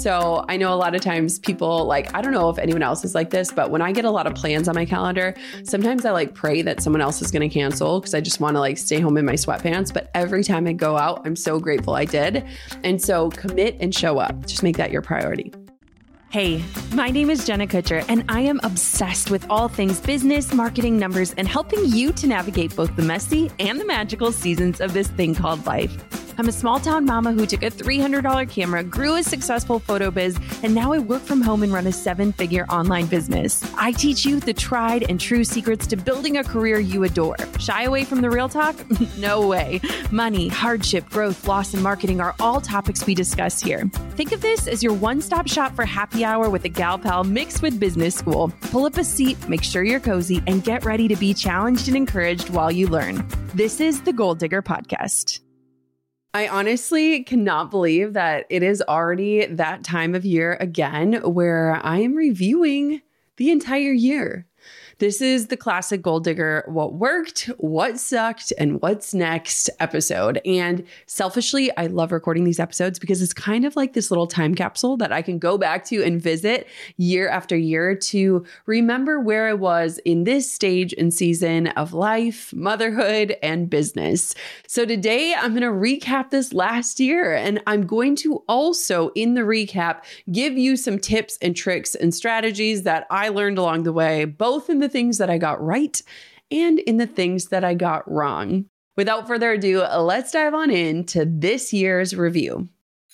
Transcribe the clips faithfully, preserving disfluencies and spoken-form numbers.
So I know a lot of times people like, I don't know if anyone else is like this, but when I get a lot of plans on my calendar, sometimes I like pray that someone else is going to cancel because I just want to like stay home in my sweatpants. But every time I go out, I'm so grateful I did. And so commit and show up. Just make that your priority. Hey, my name is Jenna Kutcher, and I am obsessed with all things business, marketing, numbers, and helping you to navigate both the messy and the magical seasons of this thing called life. I'm a small town mama who took a three hundred dollars camera, grew a successful photo biz, and now I work from home and run a seven-figure online business. I teach you the tried and true secrets to building a career you adore. Shy away from the real talk? No way. Money, hardship, growth, loss, and marketing are all topics we discuss here. Think of this as your one-stop shop for happy hour with a gal pal mixed with business school. Pull up a seat, make sure you're cozy, and get ready to be challenged and encouraged while you learn. This is the Goal Digger Podcast. I honestly cannot believe that it is already that time of year again where I am reviewing the entire year. This is the classic Goal Digger, what worked, what sucked, and what's next episode. And selfishly, I love recording these episodes because it's kind of like this little time capsule that I can go back to and visit year after year to remember where I was in this stage and season of life, motherhood, and business. So today I'm going to recap this last year, and I'm going to also, in the recap, give you some tips and tricks and strategies that I learned along the way, both in the things that I got right and in the things that I got wrong. Without further ado, let's dive on into this year's review.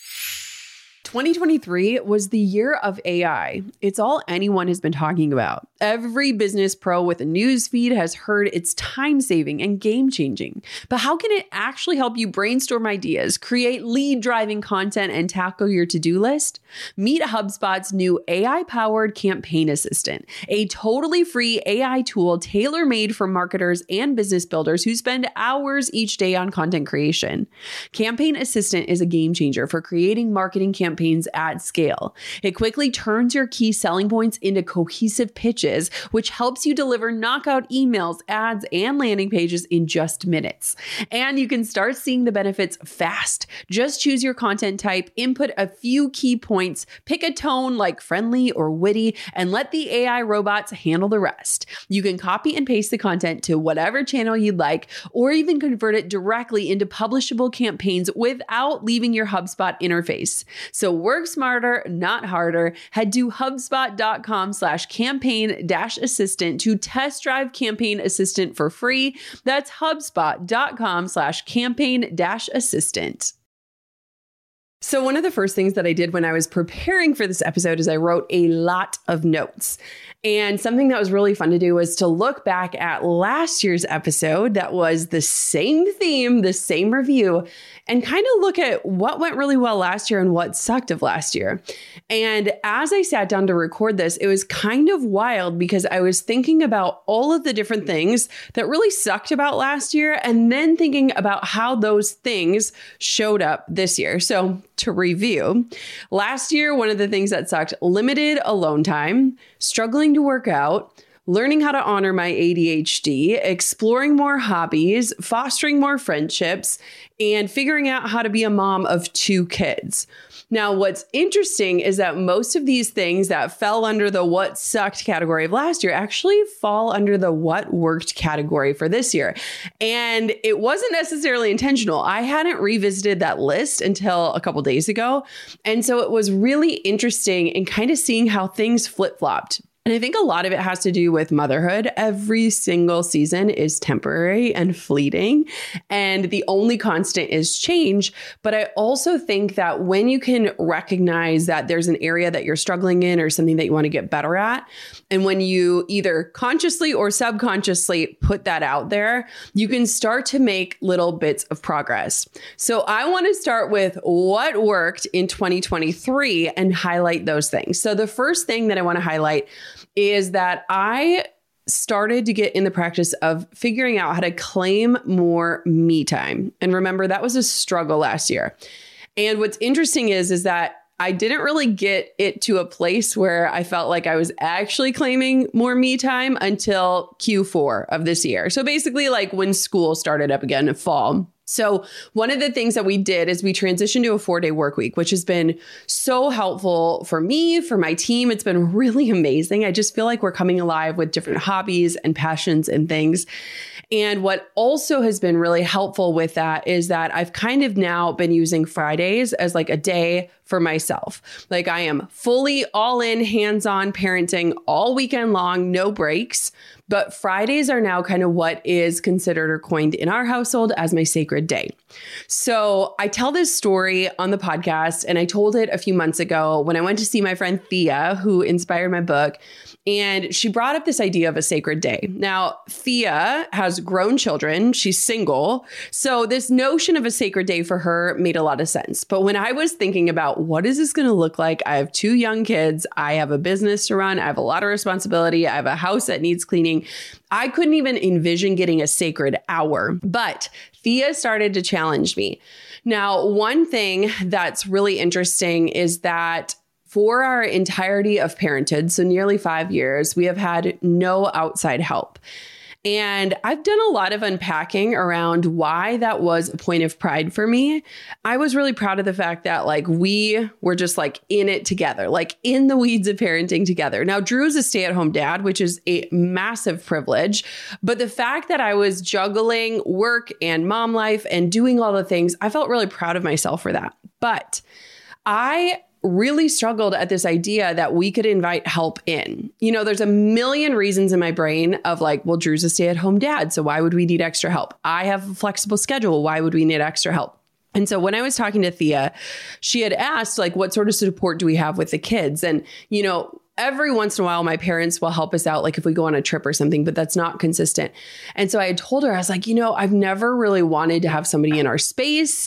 twenty twenty-three was the year of A I. It's all anyone has been talking about. Every business pro with a news feed has heard it's time-saving and game-changing. But how can it actually help you brainstorm ideas, create lead-driving content, and tackle your to-do list? Meet HubSpot's new A I-powered Campaign Assistant, a totally free A I tool tailor-made for marketers and business builders who spend hours each day on content creation. Campaign Assistant is a game-changer for creating marketing campaigns at scale. It quickly turns your key selling points into cohesive pitches, which helps you deliver knockout emails, ads, and landing pages in just minutes. And you can start seeing the benefits fast. Just choose your content type, input a few key points, pick a tone like friendly or witty, and let the A I robots handle the rest. You can copy and paste the content to whatever channel you'd like, or even convert it directly into publishable campaigns without leaving your HubSpot interface. So work smarter, not harder. Head to HubSpot.com slash campaign dash assistant to test drive Campaign Assistant for free. That's HubSpot.com slash campaign dash assistant. So one of the first things that I did when I was preparing for this episode is I wrote a lot of notes. And something that was really fun to do was to look back at last year's episode that was the same theme, the same review, and kind of look at what went really well last year and what sucked of last year. And as I sat down to record this, it was kind of wild because I was thinking about all of the different things that really sucked about last year and then thinking about how those things showed up this year. So to review, last year, one of the things that sucked, limited alone time, struggling to work out, learning how to honor my A D H D, exploring more hobbies, fostering more friendships, and figuring out how to be a mom of two kids. Now, what's interesting is that most of these things that fell under the what sucked category of last year actually fall under the what worked category for this year. And it wasn't necessarily intentional. I hadn't revisited that list until a couple days ago. And so it was really interesting in kind of seeing how things flip-flopped. And I think a lot of it has to do with motherhood. Every single season is temporary and fleeting, and the only constant is change. But I also think that when you can recognize that there's an area that you're struggling in or something that you want to get better at, and when you either consciously or subconsciously put that out there, you can start to make little bits of progress. So I want to start with what worked in twenty twenty-three and highlight those things. So the first thing that I want to highlight is that I started to get in the practice of figuring out how to claim more me time. And remember, that was a struggle last year. And what's interesting is, is that I didn't really get it to a place where I felt like I was actually claiming more me time until Q four of this year. So basically like when school started up again in fall. So one of the things that we did is we transitioned to a four-day work week, which has been so helpful for me, for my team. It's been really amazing. I just feel like we're coming alive with different hobbies and passions and things. And what also has been really helpful with that is that I've kind of now been using Fridays as like a day for myself. Like I am fully all in, hands-on parenting all weekend long, no breaks. But Fridays are now kind of what is considered or coined in our household as my sacred day. So I tell this story on the podcast, and I told it a few months ago when I went to see my friend Thea, who inspired my book. And she brought up this idea of a sacred day. Now, Thea has grown children. She's single. So this notion of a sacred day for her made a lot of sense. But when I was thinking about what is this going to look like? I have two young kids. I have a business to run. I have a lot of responsibility. I have a house that needs cleaning. I couldn't even envision getting a sacred hour. But Thea started to challenge me. Now, one thing that's really interesting is that for our entirety of parenthood, so nearly five years, we have had no outside help. And I've done a lot of unpacking around why that was a point of pride for me. I was really proud of the fact that like we were just like in it together, like in the weeds of parenting together. Now, Drew is a stay-at-home dad, which is a massive privilege. But the fact that I was juggling work and mom life and doing all the things, I felt really proud of myself for that. But I really struggled at this idea that we could invite help in. You know, there's a million reasons in my brain of like, well, Drew's a stay-at-home dad, so why would we need extra help? I have a flexible schedule. Why would we need extra help? And so when I was talking to Thea, she had asked like, what sort of support do we have with the kids? And, you know, every once in a while, my parents will help us out, like if we go on a trip or something, but that's not consistent. And so I had told her, I was like, you know, I've never really wanted to have somebody in our space.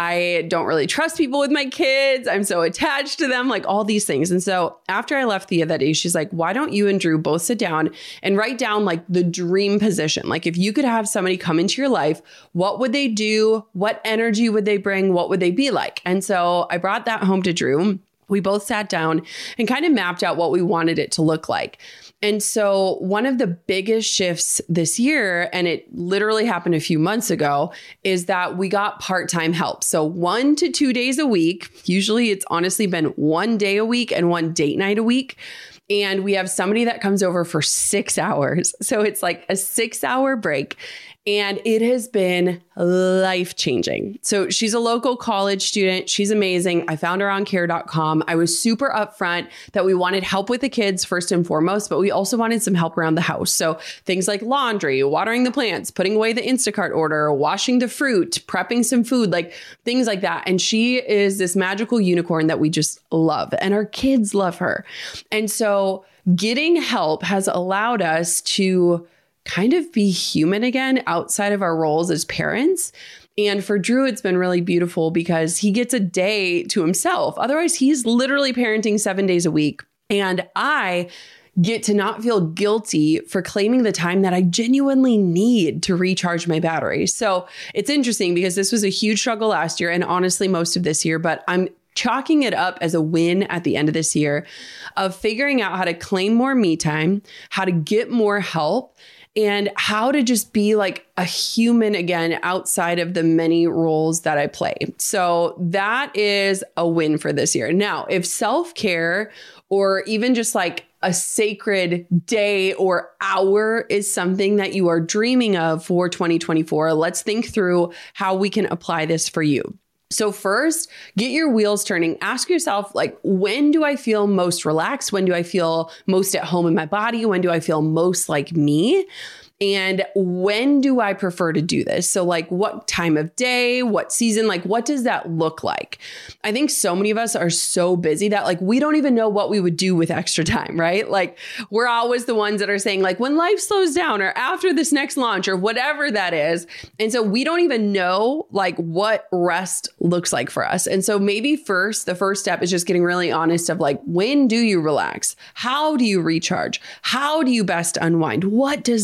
I don't really trust people with my kids. I'm so attached to them, like all these things. And so after I left Thea that day, she's like, why don't you and Drew both sit down and write down like the dream position? Like if you could have somebody come into your life, what would they do? What energy would they bring? What would they be like? And so I brought that home to Drew. We both sat down and kind of mapped out what we wanted it to look like. And so one of the biggest shifts this year, and it literally happened a few months ago, is that we got part-time help. So one to two days a week. Usually it's honestly been one day a week and one date night a week. And we have somebody that comes over for six hours. So it's like a six hour break. And it has been life-changing. So she's a local college student. She's amazing. I found her on care dot com. I was super upfront that we wanted help with the kids first and foremost, but we also wanted some help around the house. So things like laundry, watering the plants, putting away the Instacart order, washing the fruit, prepping some food, like things like that. And she is this magical unicorn that we just love. And our kids love her. And so getting help has allowed us to kind of be human again outside of our roles as parents. And for Drew, it's been really beautiful because he gets a day to himself. Otherwise, he's literally parenting seven days a week. And I get to not feel guilty for claiming the time that I genuinely need to recharge my battery. So it's interesting because this was a huge struggle last year and honestly, most of this year, but I'm chalking it up as a win at the end of this year of figuring out how to claim more me time, how to get more help, and how to just be like a human again outside of the many roles that I play. So that is a win for this year. Now, if self-care or even just like a sacred day or hour is something that you are dreaming of for twenty twenty-four, let's think through how we can apply this for you. So first, get your wheels turning. Ask yourself, like, when do I feel most relaxed? When do I feel most at home in my body? When do I feel most like me? And when do I prefer to do this? So like what time of day, what season, like what does that look like? I think so many of us are so busy that like we don't even know what we would do with extra time, right? Like we're always the ones that are saying like when life slows down or after this next launch or whatever that is. And so we don't even know like what rest looks like for us. And so maybe first, the first step is just getting really honest of like, when do you relax? How do you recharge? How do you best unwind? What does that look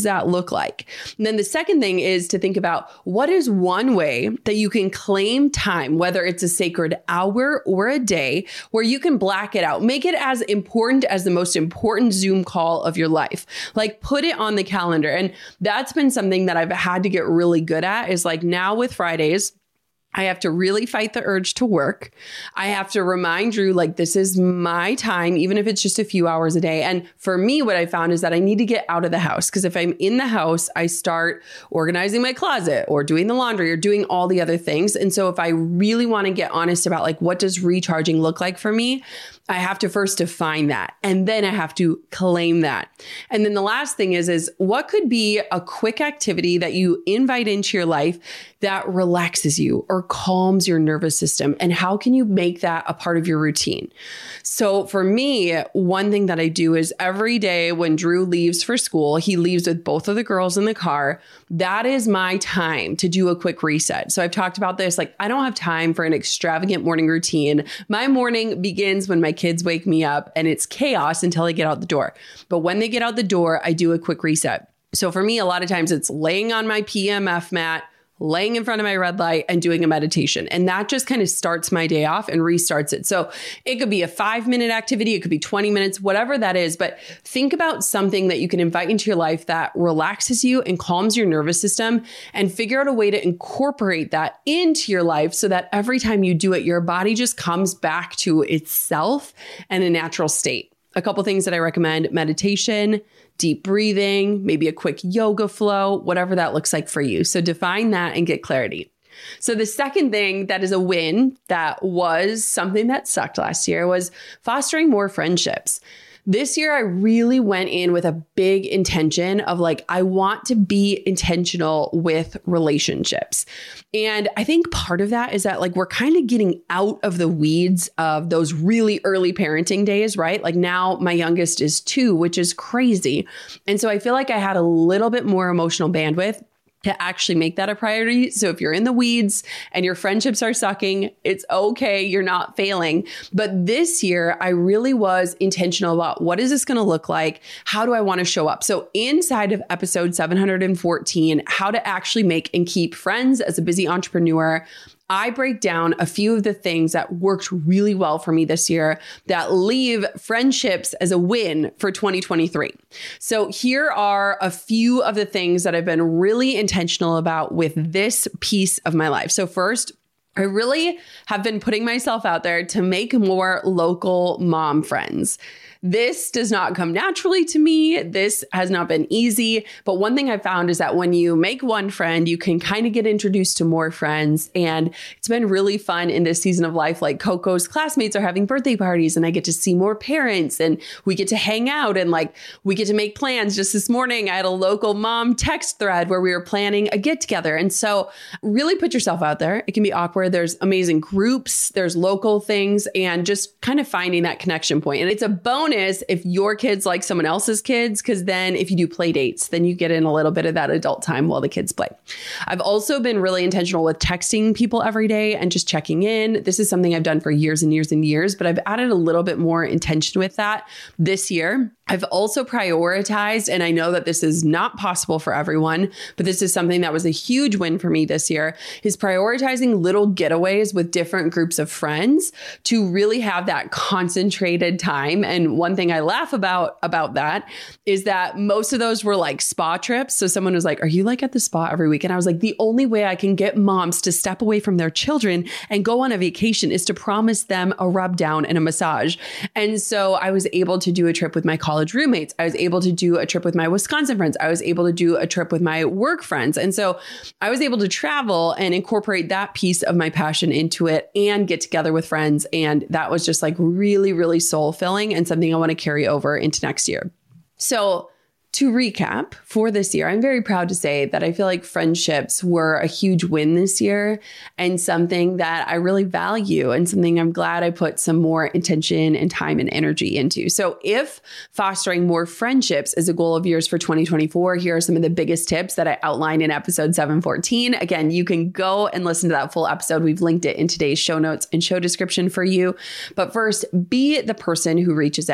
look like? And then the second thing is to think about what is one way that you can claim time, whether it's a sacred hour or a day, where you can black it out. Make it as important as the most important Zoom call of your life. Like put it on the calendar. And that's been something that I've had to get really good at is like now with Fridays, I have to really fight the urge to work. I have to remind Drew, like, this is my time, even if it's just a few hours a day. And for me, what I found is that I need to get out of the house, because if I'm in the house, I start organizing my closet or doing the laundry or doing all the other things. And so if I really want to get honest about like, what does recharging look like for me? I have to first define that, and then I have to claim that. And then the last thing is, is what could be a quick activity that you invite into your life that relaxes you or calms your nervous system? And how can you make that a part of your routine? So for me, one thing that I do is every day when Drew leaves for school, he leaves with both of the girls in the car. That is my time to do a quick reset. So I've talked about this, like I don't have time for an extravagant morning routine. My morning begins when my kids wake me up and it's chaos until I get out the door. But when they get out the door, I do a quick reset. So for me, a lot of times it's laying on my P M F mat, laying in front of my red light and doing a meditation. And that just kind of starts my day off and restarts it. So it could be a five minute activity. It could be twenty minutes, whatever that is. But think about something that you can invite into your life that relaxes you and calms your nervous system, and figure out a way to incorporate that into your life so that every time you do it, your body just comes back to itself and a natural state. A couple things that I recommend: meditation, deep breathing, maybe a quick yoga flow, whatever that looks like for you. So define that and get clarity. So the second thing that is a win that was something that sucked last year was fostering more friendships. This year, I really went in with a big intention of like, I want to be intentional with relationships. And I think part of that is that like, we're kind of getting out of the weeds of those really early parenting days, right? Like now my youngest is two, which is crazy. And so I feel like I had a little bit more emotional bandwidth to actually make that a priority. So if you're in the weeds and your friendships are sucking, it's okay. You're not failing. But this year, I really was intentional about what is this going to look like? How do I want to show up? So inside of episode seven hundred fourteen, how to actually make and keep friends as a busy entrepreneur, I break down a few of the things that worked really well for me this year that leave friendships as a win for twenty twenty-three. So here are a few of the things that I've been really intentional about with this piece of my life. So first, I really have been putting myself out there to make more local mom friends. This does not come naturally to me. This has not been easy. But one thing I found is that when you make one friend, you can kind of get introduced to more friends. And it's been really fun in this season of life. Like Coco's classmates are having birthday parties and I get to see more parents and we get to hang out and like we get to make plans. Just this morning, I had a local mom text thread where we were planning a get together. And so really put yourself out there. It can be awkward. There's amazing groups, there's local things, and just kind of finding that connection point. And it's a bonus if your kids like someone else's kids, because then if you do play dates, then you get in a little bit of that adult time while the kids play. I've also been really intentional with texting people every day and just checking in. This is something I've done for years and years and years, but I've added a little bit more intention with that this year. I've also prioritized, and I know that this is not possible for everyone, but this is something that was a huge win for me this year, is prioritizing little getaways with different groups of friends to really have that concentrated time. And one thing I laugh about about that is that most of those were like spa trips. So someone was like, are you like at the spa every week? And I was like, the only way I can get moms to step away from their children and go on a vacation is to promise them a rub down and a massage. And so I was able to do a trip with my college roommates. I was able to do a trip with my Wisconsin friends. I was able to do a trip with my work friends. And so I was able to travel and incorporate that piece of my passion into it and get together with friends. And that was just like really, really soul filling and something I want to carry over into next year. So to recap for this year, I'm very proud to say that I feel like friendships were a huge win this year and something that I really value and something I'm glad I put some more intention and time and energy into. So if fostering more friendships is a goal of yours for twenty twenty-four, here are some of the biggest tips that I outlined in episode seven fourteen. Again, you can go and listen to that full episode. We've linked it in today's show notes and show description for you. But first, be the person who reaches out.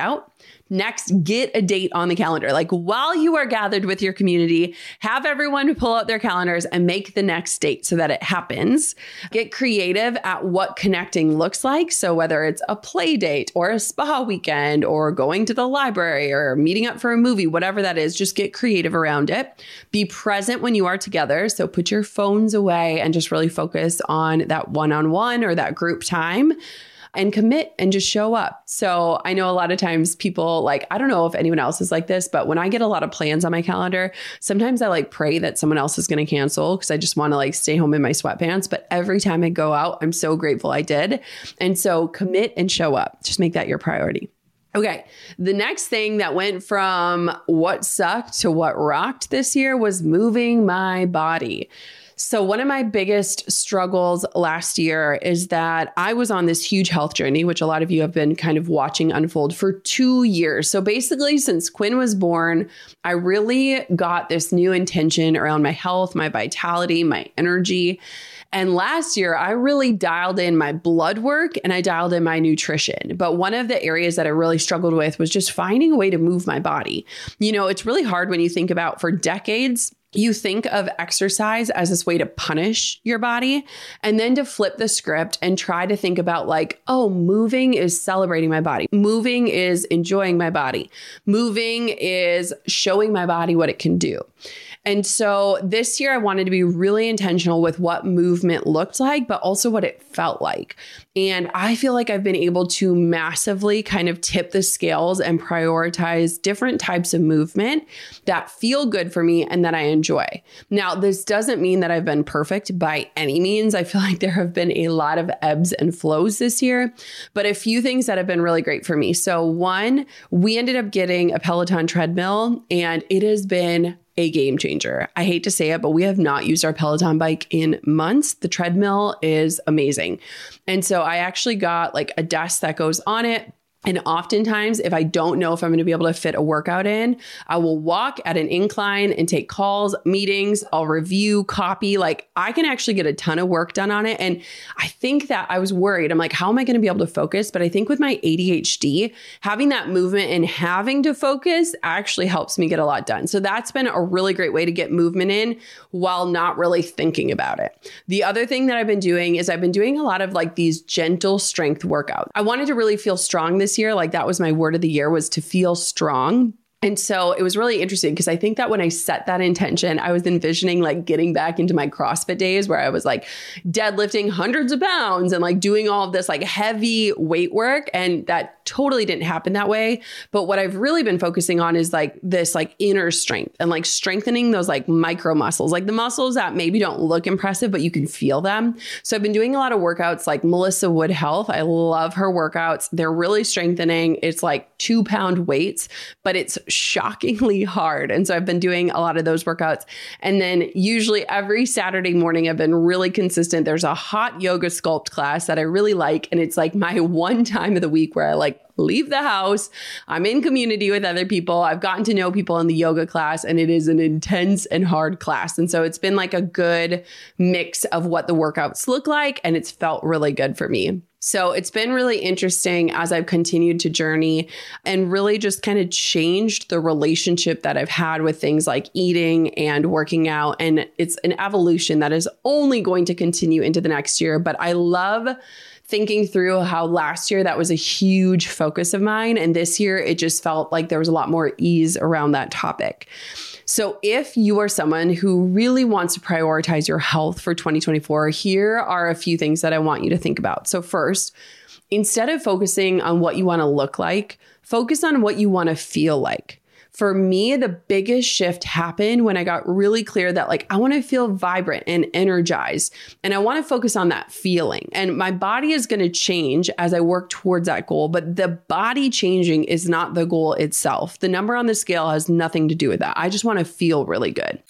Next, get a date on the calendar. Like while you are gathered with your community, have everyone pull out their calendars and make the next date so that it happens. Get creative at what connecting looks like. So whether it's a play date or a spa weekend or going to the library or meeting up for a movie, whatever that is, just get creative around it. Be present when you are together. So put your phones away and just really focus on that one-on-one or that group time. And commit and just show up. So I know a lot of times people like, I don't know if anyone else is like this, but when I get a lot of plans on my calendar, sometimes I like pray that someone else is going to cancel because I just want to like stay home in my sweatpants. But every time I go out, I'm so grateful I did. And so commit and show up. Just make that your priority. Okay. The next thing that went from what sucked to what rocked this year was moving my body. So one of my biggest struggles last year is that I was on this huge health journey, which a lot of you have been kind of watching unfold for two years. So basically, since Quinn was born, I really got this new intention around my health, my vitality, my energy. And last year, I really dialed in my blood work and I dialed in my nutrition. But one of the areas that I really struggled with was just finding a way to move my body. You know, it's really hard when you think about for decades, you think of exercise as this way to punish your body and then to flip the script and try to think about like, oh, moving is celebrating my body. Moving is enjoying my body. Moving is showing my body what it can do. And so this year I wanted to be really intentional with what movement looked like, but also what it felt like. And I feel like I've been able to massively kind of tip the scales and prioritize different types of movement that feel good for me and that I enjoy. Now, this doesn't mean that I've been perfect by any means. I feel like there have been a lot of ebbs and flows this year, but a few things that have been really great for me. So one, we ended up getting a Peloton treadmill and it has been a game changer. I hate to say it, but we have not used our Peloton bike in months. The treadmill is amazing. And so I actually got like a desk that goes on it. And oftentimes, if I don't know if I'm going to be able to fit a workout in, I will walk at an incline and take calls, meetings, I'll review, copy. Like I can actually get a ton of work done on it. And I think that I was worried. I'm like, how am I going to be able to focus? But I think with my A D H D, having that movement and having to focus actually helps me get a lot done. So that's been a really great way to get movement in while not really thinking about it. The other thing that I've been doing is I've been doing a lot of like these gentle strength workouts. I wanted to really feel strong this year. Like that was my word of the year, was to feel strong. And so it was really interesting because I think that when I set that intention, I was envisioning like getting back into my CrossFit days where I was like deadlifting hundreds of pounds and like doing all of this like heavy weight work. And that totally didn't happen that way. But what I've really been focusing on is like this like inner strength and like strengthening those like micro muscles, like the muscles that maybe don't look impressive, but you can feel them. So I've been doing a lot of workouts like Melissa Wood Health. I love her workouts. They're really strengthening. It's like two pound weights, but it's shockingly hard. And so I've been doing a lot of those workouts. And then usually every Saturday morning, I've been really consistent. There's a hot yoga sculpt class that I really like. And it's like my one time of the week where I like leave the house. I'm in community with other people. I've gotten to know people in the yoga class, and it is an intense and hard class. And so it's been like a good mix of what the workouts look like. And it's felt really good for me. So it's been really interesting as I've continued to journey and really just kind of changed the relationship that I've had with things like eating and working out. And it's an evolution that is only going to continue into the next year. But I love thinking through how last year that was a huge focus of mine. And this year, it just felt like there was a lot more ease around that topic. So if you are someone who really wants to prioritize your health for twenty twenty-four, here are a few things that I want you to think about. So first, instead of focusing on what you want to look like, focus on what you want to feel like. For me, the biggest shift happened when I got really clear that like, I want to feel vibrant and energized, and I want to focus on that feeling. And my body is going to change as I work towards that goal, but the body changing is not the goal itself. The number on the scale has nothing to do with that. I just want to feel really good.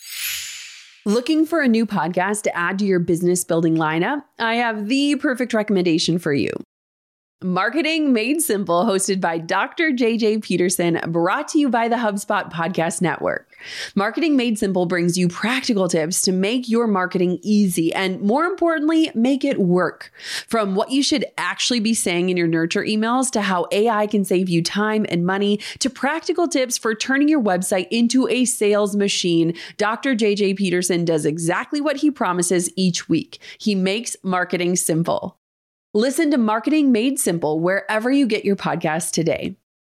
Looking for a new podcast to add to your business building lineup? I have the perfect recommendation for you. Marketing Made Simple, hosted by Doctor J J Peterson, brought to you by the HubSpot Podcast Network. Marketing Made Simple brings you practical tips to make your marketing easy and, more importantly, make it work. From what you should actually be saying in your nurture emails to how A I can save you time and money to practical tips for turning your website into a sales machine, Doctor J J Peterson does exactly what he promises each week. He makes marketing simple. Listen to Marketing Made Simple wherever you get your podcasts today.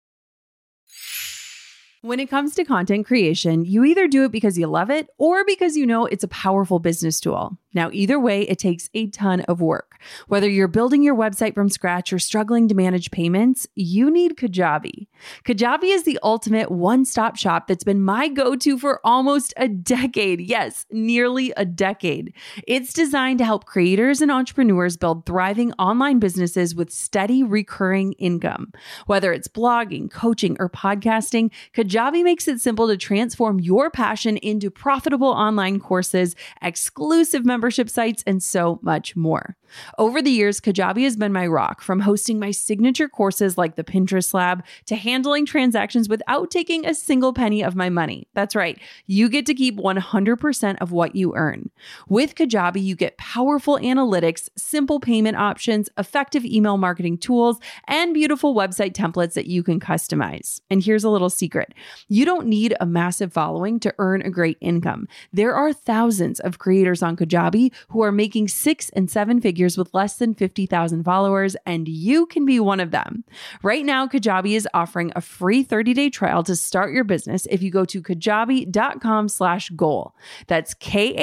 When it comes to content creation, you either do it because you love it or because you know it's a powerful business tool. Now, either way, it takes a ton of work. Whether you're building your website from scratch or struggling to manage payments, you need Kajabi. Kajabi is the ultimate one-stop shop that's been my go-to for almost a decade. Yes, nearly a decade. It's designed to help creators and entrepreneurs build thriving online businesses with steady, recurring income. Whether it's blogging, coaching, or podcasting, Kajabi makes it simple to transform your passion into profitable online courses, exclusive membership membership sites, and so much more. Over the years, Kajabi has been my rock, from hosting my signature courses like the Pinterest Lab to handling transactions without taking a single penny of my money. That's right. You get to keep one hundred percent of what you earn. With Kajabi, you get powerful analytics, simple payment options, effective email marketing tools, and beautiful website templates that you can customize. And here's a little secret. You don't need a massive following to earn a great income. There are thousands of creators on Kajabi who are making six and seven figures with less than fifty thousand followers, and you can be one of them. Right now, Kajabi is offering a free thirty-day trial to start your business if you go to kajabi.com slash goal. That's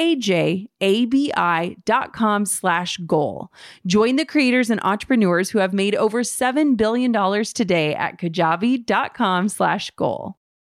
K-A-J-A-B-I dot com slash goal. Join the creators and entrepreneurs who have made over seven billion dollars today at kajabi.com slash goal.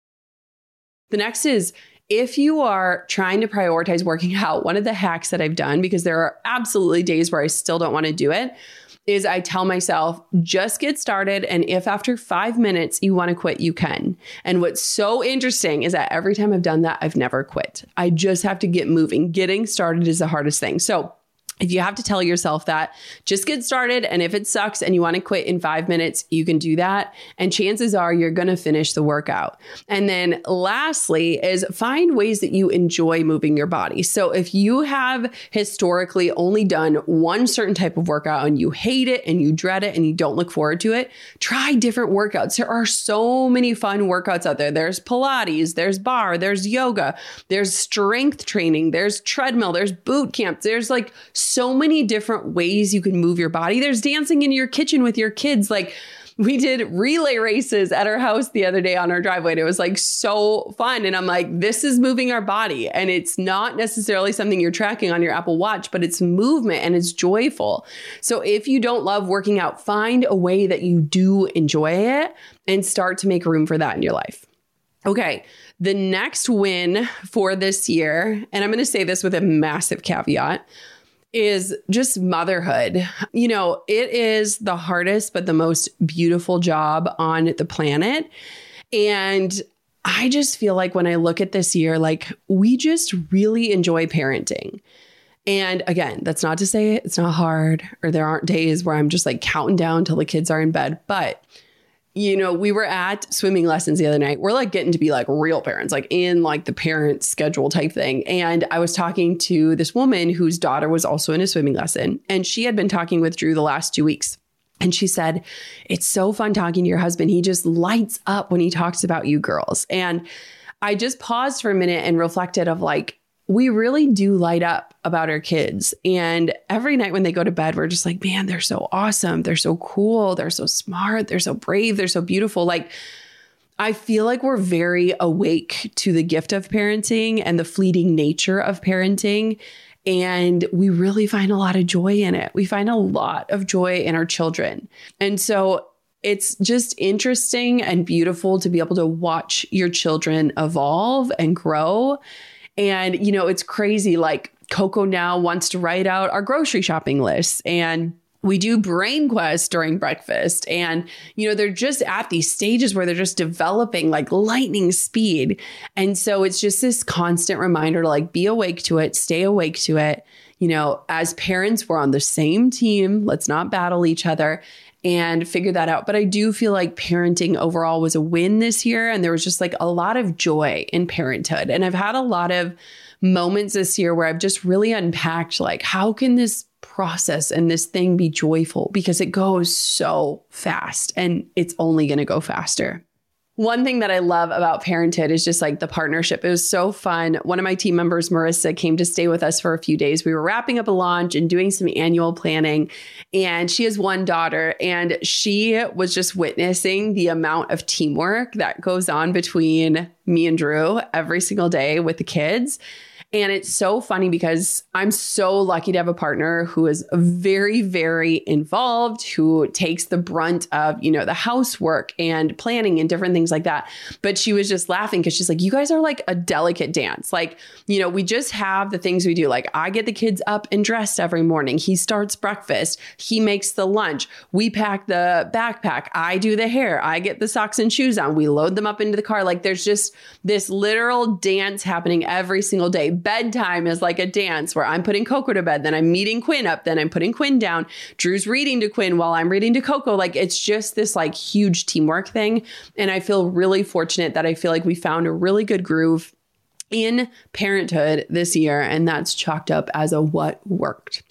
The next is, if you are trying to prioritize working out, one of the hacks that I've done, because there are absolutely days where I still don't want to do it, is I tell myself, just get started. And if after five minutes you want to quit, you can. And what's so interesting is that every time I've done that, I've never quit. I just have to get moving. Getting started is the hardest thing. So if you have to tell yourself that, just get started. And if it sucks and you want to quit in five minutes, you can do that. And chances are you're going to finish the workout. And then lastly is find ways that you enjoy moving your body. So if you have historically only done one certain type of workout and you hate it and you dread it and you don't look forward to it, try different workouts. There are so many fun workouts out there. There's Pilates, there's bar, there's yoga, there's strength training, there's treadmill, there's boot camp. There's like so many different ways you can move your body. There's dancing in your kitchen with your kids. Like, we did relay races at our house the other day on our driveway. And it was like so fun. And I'm like, this is moving our body. And it's not necessarily something you're tracking on your Apple Watch, but it's movement and it's joyful. So if you don't love working out, find a way that you do enjoy it and start to make room for that in your life. Okay. The next win for this year, and I'm going to say this with a massive caveat, is just motherhood. You know, it is the hardest, but the most beautiful job on the planet. And I just feel like when I look at this year, like we just really enjoy parenting. And again, that's not to say it's not hard or there aren't days where I'm just like counting down till the kids are in bed. But you know, we were at swimming lessons the other night. We're like getting to be like real parents, like in like the parent schedule type thing. And I was talking to this woman whose daughter was also in a swimming lesson. And she had been talking with Drew the last two weeks. And she said, it's so fun talking to your husband. He just lights up when he talks about you girls. And I just paused for a minute and reflected of like, we really do light up about our kids. And every night when they go to bed, we're just like, man, they're so awesome. They're so cool. They're so smart. They're so brave. They're so beautiful. Like, I feel like we're very awake to the gift of parenting and the fleeting nature of parenting. And we really find a lot of joy in it. We find a lot of joy in our children. And so it's just interesting and beautiful to be able to watch your children evolve and grow. And, you know, it's crazy. Like Coco now wants to write out our grocery shopping lists, and we do brain quests during breakfast. And, you know, they're just at these stages where they're just developing like lightning speed. And so it's just this constant reminder to like be awake to it, stay awake to it. You know, as parents, we're on the same team. Let's not battle each other. and figure that out. But I do feel like parenting overall was a win this year. And there was just like a lot of joy in parenthood. And I've had a lot of moments this year where I've just really unpacked like, how can this process and this thing be joyful? Because it goes so fast and it's only going to go faster. One thing that I love about parenthood is just like the partnership. It was so fun. One of my team members, Marissa, came to stay with us for a few days. We were wrapping up a launch and doing some annual planning. And she has one daughter, and she was just witnessing the amount of teamwork that goes on between me and Drew every single day with the kids. And it's so funny because I'm so lucky to have a partner who is very, very involved, who takes the brunt of, you know, the housework and planning and different things like that. But she was just laughing because she's like, you guys are like a delicate dance. Like, you know, we just have the things we do. Like I get the kids up and dressed every morning. He starts breakfast. He makes the lunch. We pack the backpack. I do the hair. I get the socks and shoes on. We load them up into the car. Like there's just this literal dance happening every single day. Bedtime is like a dance where I'm putting Coco to bed, then I'm meeting Quinn up, then I'm putting Quinn down. Drew's reading to Quinn while I'm reading to Coco. Like it's just this like huge teamwork thing. And I feel really fortunate that I feel like we found a really good groove in parenthood this year. And that's chalked up as a what worked.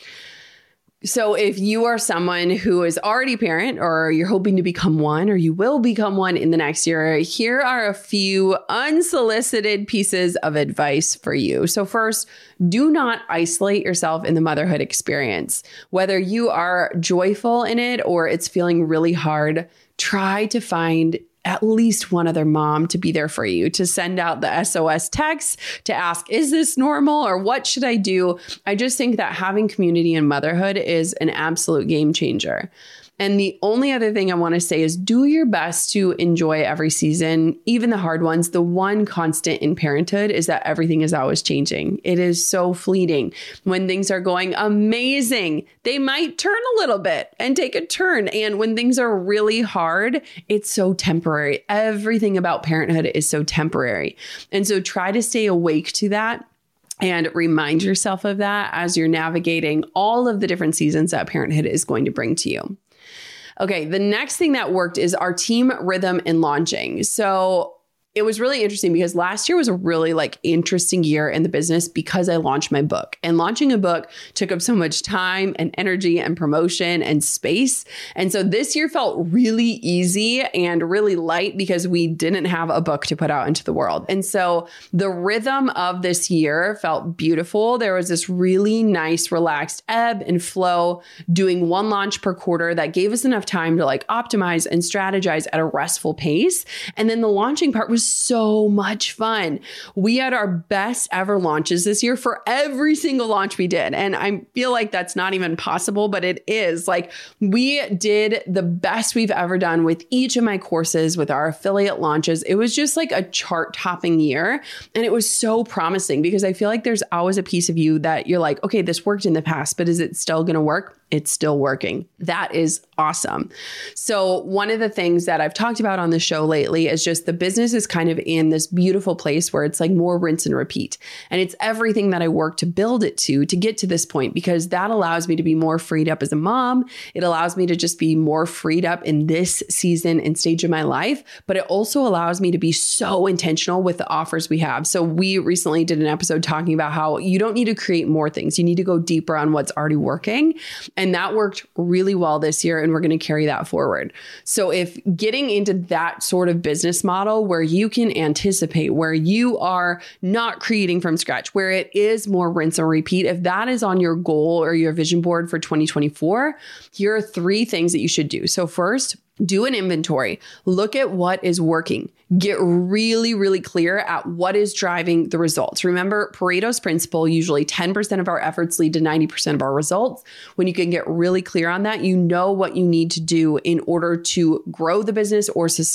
So if you are someone who is already a parent, or you're hoping to become one, or you will become one in the next year, here are a few unsolicited pieces of advice for you. So first, do not isolate yourself in the motherhood experience. Whether you are joyful in it or it's feeling really hard, try to find at least one other mom to be there for you, to send out the S O S text, to ask, is this normal or what should I do? I just think that having community in motherhood is an absolute game changer. And the only other thing I want to say is do your best to enjoy every season, even the hard ones. The one constant in parenthood is that everything is always changing. It is so fleeting. When things are going amazing, they might turn a little bit and take a turn. And when things are really hard, it's so temporary. Everything about parenthood is so temporary. And so try to stay awake to that and remind yourself of that as you're navigating all of the different seasons that parenthood is going to bring to you. Okay, the next thing that worked is our team rhythm in launching. So it was really interesting because last year was a really like interesting year in the business because I launched my book, and launching a book took up so much time and energy and promotion and space. And so this year felt really easy and really light because we didn't have a book to put out into the world. And so the rhythm of this year felt beautiful. There was this really nice, relaxed ebb and flow, doing one launch per quarter that gave us enough time to like optimize and strategize at a restful pace. And then the launching part was so much fun. We had our best ever launches this year for every single launch we did. And I feel like that's not even possible, but it is. Like we did the best we've ever done with each of my courses, with our affiliate launches. It was just like a chart topping year. And it was so promising because I feel like there's always a piece of you that you're like, okay, this worked in the past, but is it still going to work? It's still working. That is awesome. So one of the things that I've talked about on the show lately is just the business is kind of in this beautiful place where it's like more rinse and repeat. And it's everything that I work to build it to, to get to this point, because that allows me to be more freed up as a mom. It allows me to just be more freed up in this season and stage of my life. But it also allows me to be so intentional with the offers we have. So we recently did an episode talking about how you don't need to create more things. You need to go deeper on what's already working. And that worked really well this year, and we're going to carry that forward. So if getting into that sort of business model where you can anticipate, where you are not creating from scratch, where it is more rinse and repeat, if that is on your goal or your vision board for twenty twenty-four, here are three things that you should do. So first, do an inventory. Look at what is working. Get really, really clear at what is driving the results. Remember Pareto's principle, usually ten percent of our efforts lead to ninety percent of our results. When you can get really clear on that, you know what you need to do in order to grow the business or sustain it.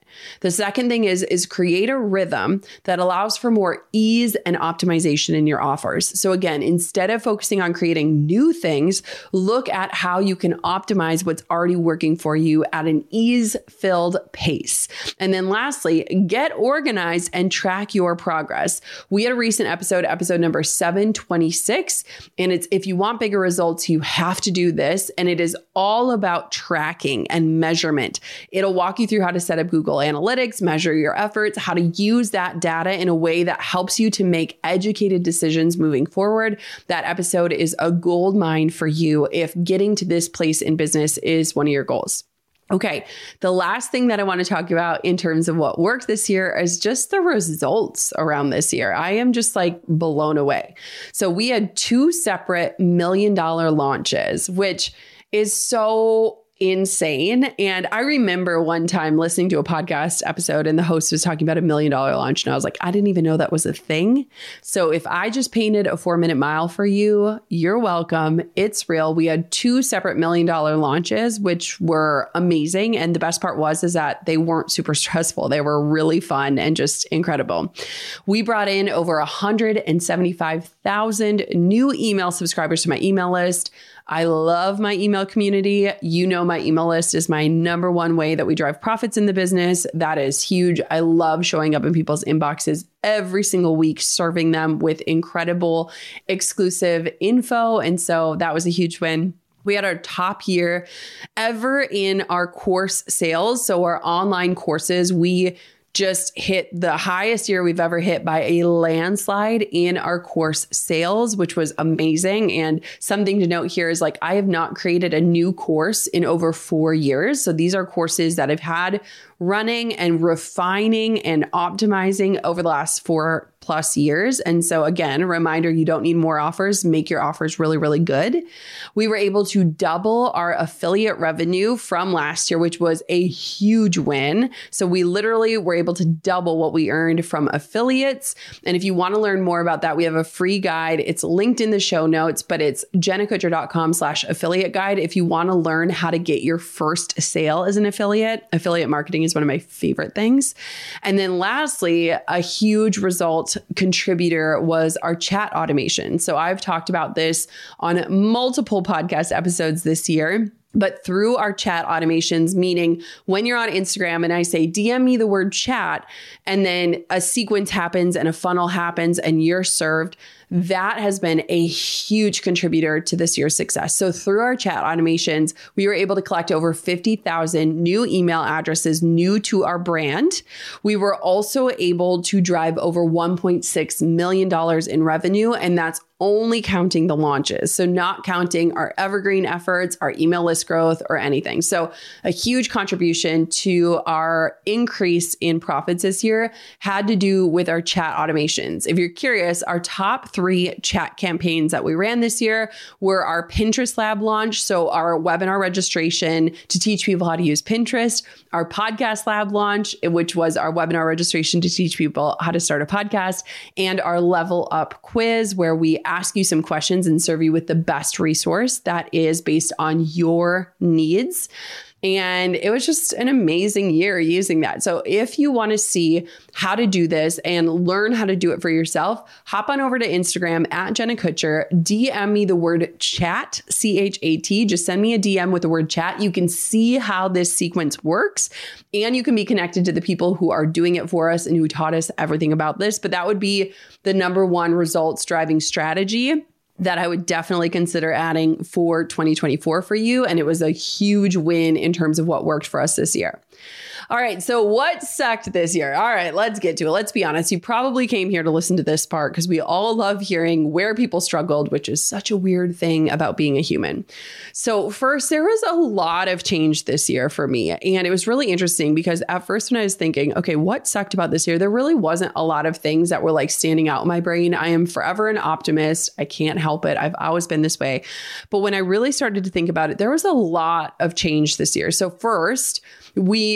The second thing is, is create a rhythm that allows for more ease and optimization in your offers. So again, instead of focusing on creating new things, look at how you can optimize what's already working for you at an ease-filled pace. And then lastly, get organized and track your progress. We had a recent episode, episode number seven twenty-six, and it's if you want bigger results, you have to do this. And it is all about tracking and measurement. It'll walk you through how to set up Google Analytics, measure your efforts, how to use that data in a way that helps you to make educated decisions moving forward. That episode is a gold mine for you if getting to this place in business is one of your goals. Okay, the last thing that I want to talk about in terms of what worked this year is just the results around this year. I am just like blown away. So we had two separate million dollar launches, which is so insane. And I remember one time listening to a podcast episode and the host was talking about a million dollar launch. And I was like, I didn't even know that was a thing. So if I just painted a four minute mile for you, you're welcome. It's real. We had two separate million dollar launches, which were amazing. And the best part was, is that they weren't super stressful. They were really fun and just incredible. We brought in over one hundred seventy-five thousand new email subscribers to my email list. I love my email community. You know, my email list is my number one way that we drive profits in the business. That is huge. I love showing up in people's inboxes every single week, serving them with incredible exclusive info. And so that was a huge win. We had our top year ever in our course sales. So our online courses, we just hit the highest year we've ever hit by a landslide in our course sales, which was amazing. And something to note here is like, I have not created a new course in over four years. So these are courses that I've had running and refining and optimizing over the last four plus years. And so again, a reminder, you don't need more offers. Make your offers really, really good. We were able to double our affiliate revenue from last year, which was a huge win. So we literally were able to double what we earned from affiliates. And if you want to learn more about that, we have a free guide. It's linked in the show notes, but it's jennakutcher.com slash affiliate guide. If you want to learn how to get your first sale as an affiliate, affiliate marketing is one of my favorite things. And then lastly, a huge result contributor was our chat automation. So I've talked about this on multiple podcast episodes this year. But through our chat automations, meaning when you're on Instagram and I say, D M me the word chat, and then a sequence happens and a funnel happens and you're served, that has been a huge contributor to this year's success. So through our chat automations, we were able to collect over fifty thousand new email addresses new to our brand. We were also able to drive over one point six million dollars in revenue, and that's only counting the launches. So not counting our evergreen efforts, our email list growth, or anything. So a huge contribution to our increase in profits this year had to do with our chat automations. If you're curious, our top three chat campaigns that we ran this year were our Pinterest Lab launch. So our webinar registration to teach people how to use Pinterest, our Podcast Lab launch, which was our webinar registration to teach people how to start a podcast, and our Level Up quiz, where we ask you some questions and serve you with the best resource that is based on your needs. And it was just an amazing year using that. So if you want to see how to do this and learn how to do it for yourself, hop on over to Instagram at Jenna Kutcher, D M me the word chat, C H A T. Just send me a D M with the word chat. You can see how this sequence works, and you can be connected to the people who are doing it for us and who taught us everything about this. But that would be the number one results driving strategy that I would definitely consider adding for twenty twenty-four for you. And it was a huge win in terms of what worked for us this year. All right. So what sucked this year? All right, let's get to it. Let's be honest. You probably came here to listen to this part because we all love hearing where people struggled, which is such a weird thing about being a human. So first, there was a lot of change this year for me. And it was really interesting because at first when I was thinking, okay, what sucked about this year? There really wasn't a lot of things that were like standing out in my brain. I am forever an optimist. I can't help it. I've always been this way. But when I really started to think about it, there was a lot of change this year. So first, we moved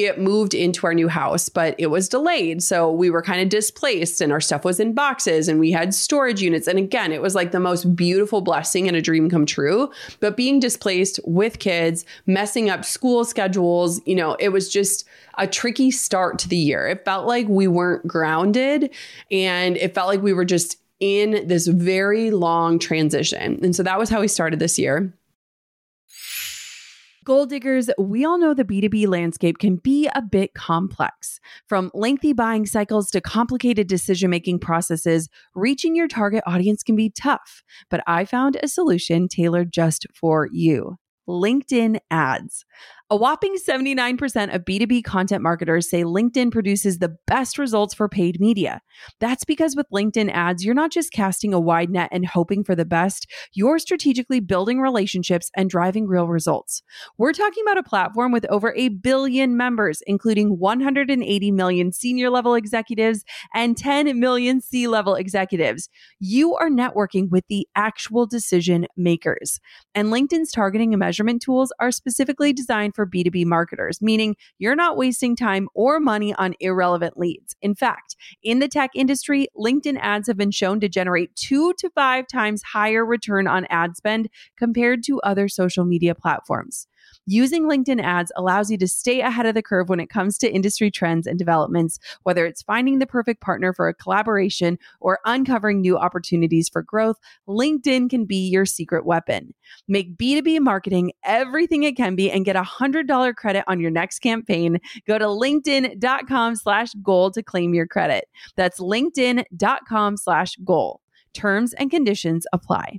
moved into our new house, but it was delayed. So we were kind of displaced and our stuff was in boxes and we had storage units. And again, it was like the most beautiful blessing and a dream come true. But being displaced with kids, messing up school schedules, you know, it was just a tricky start to the year. It felt like we weren't grounded and it felt like we were just in this very long transition. And so that was how we started this year. Goal diggers, we all know the B two B landscape can be a bit complex. From lengthy buying cycles to complicated decision-making processes, reaching your target audience can be tough. But I found a solution tailored just for you: LinkedIn ads. A whopping seventy-nine percent of B two B content marketers say LinkedIn produces the best results for paid media. That's because with LinkedIn ads, you're not just casting a wide net and hoping for the best, you're strategically building relationships and driving real results. We're talking about a platform with over a billion members, including one hundred eighty million senior level executives and ten million C-level executives. You are networking with the actual decision makers. And LinkedIn's targeting and measurement tools are specifically designed for B two B marketers, meaning you're not wasting time or money on irrelevant leads. In fact, in the tech industry, LinkedIn ads have been shown to generate two to five times higher return on ad spend compared to other social media platforms. Using LinkedIn ads allows you to stay ahead of the curve when it comes to industry trends and developments, whether it's finding the perfect partner for a collaboration or uncovering new opportunities for growth. LinkedIn can be your secret weapon. Make B two B marketing everything it can be and get a one hundred dollars credit on your next campaign. Go to linkedin.com slash goal to claim your credit. That's linkedin.com slash goal. Terms and conditions apply.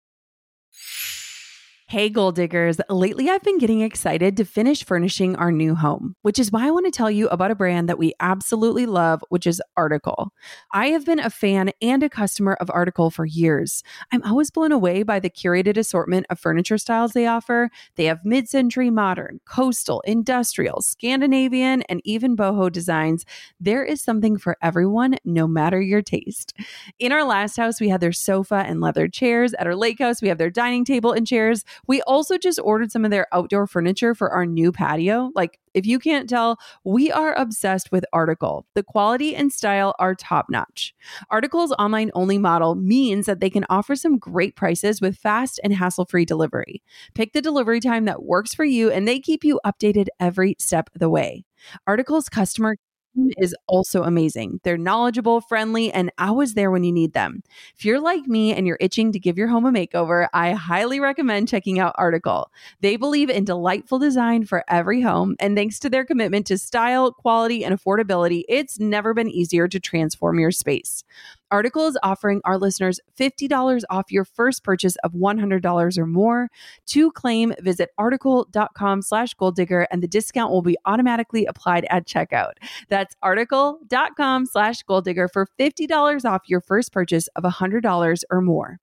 Hey, goal diggers. Lately, I've been getting excited to finish furnishing our new home, which is why I want to tell you about a brand that we absolutely love, which is Article. I have been a fan and a customer of Article for years. I'm always blown away by the curated assortment of furniture styles they offer. They have mid-century modern, coastal, industrial, Scandinavian, and even boho designs. There is something for everyone, no matter your taste. In our last house, we had their sofa and leather chairs. At our lake house, we have their dining table and chairs. We also just ordered some of their outdoor furniture for our new patio. Like, if you can't tell, we are obsessed with Article. The quality and style are top notch. Article's online only model means that they can offer some great prices with fast and hassle-free delivery. Pick the delivery time that works for you, and they keep you updated every step of the way. Article's customer is also amazing. They're knowledgeable, friendly, and always there when you need them. If you're like me and you're itching to give your home a makeover, I highly recommend checking out Article. They believe in delightful design for every home, and thanks to their commitment to style, quality, and affordability, it's never been easier to transform your space. Article is offering our listeners fifty dollars off your first purchase of one hundred dollars or more. To claim, visit article.com slash goal digger, and the discount will be automatically applied at checkout. That's article.com slash goal digger for fifty dollars off your first purchase of one hundred dollars or more.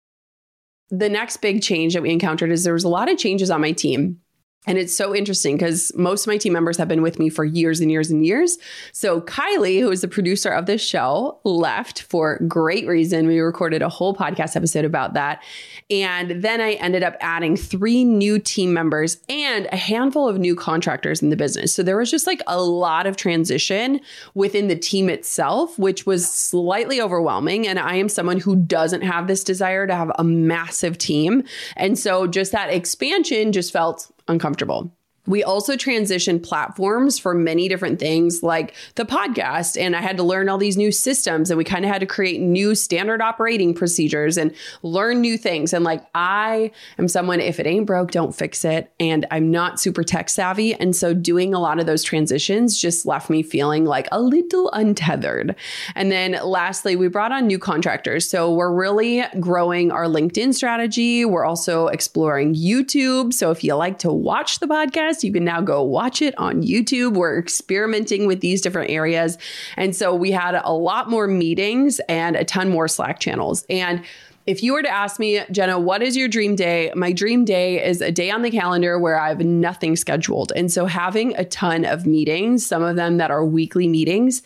The next big change that we encountered is there was a lot of changes on my team. And it's so interesting because most of my team members have been with me for years and years and years. So Kylie, who is the producer of this show, left for great reason. We recorded a whole podcast episode about that. And then I ended up adding three new team members and a handful of new contractors in the business. So there was just like a lot of transition within the team itself, which was slightly overwhelming. And I am someone who doesn't have this desire to have a massive team. And so just that expansion just felt uncomfortable. We also transitioned platforms for many different things like the podcast. And I had to learn all these new systems, and we kind of had to create new standard operating procedures and learn new things. And like, I am someone, if it ain't broke, don't fix it. And I'm not super tech savvy. And so doing a lot of those transitions just left me feeling like a little untethered. And then lastly, we brought on new contractors. So we're really growing our LinkedIn strategy. We're also exploring YouTube. So if you like to watch the podcast, you can now go watch it on YouTube. We're experimenting with these different areas. And so we had a lot more meetings and a ton more Slack channels. And if you were to ask me, Jenna, what is your dream day? My dream day is a day on the calendar where I have nothing scheduled. And so having a ton of meetings, some of them that are weekly meetings,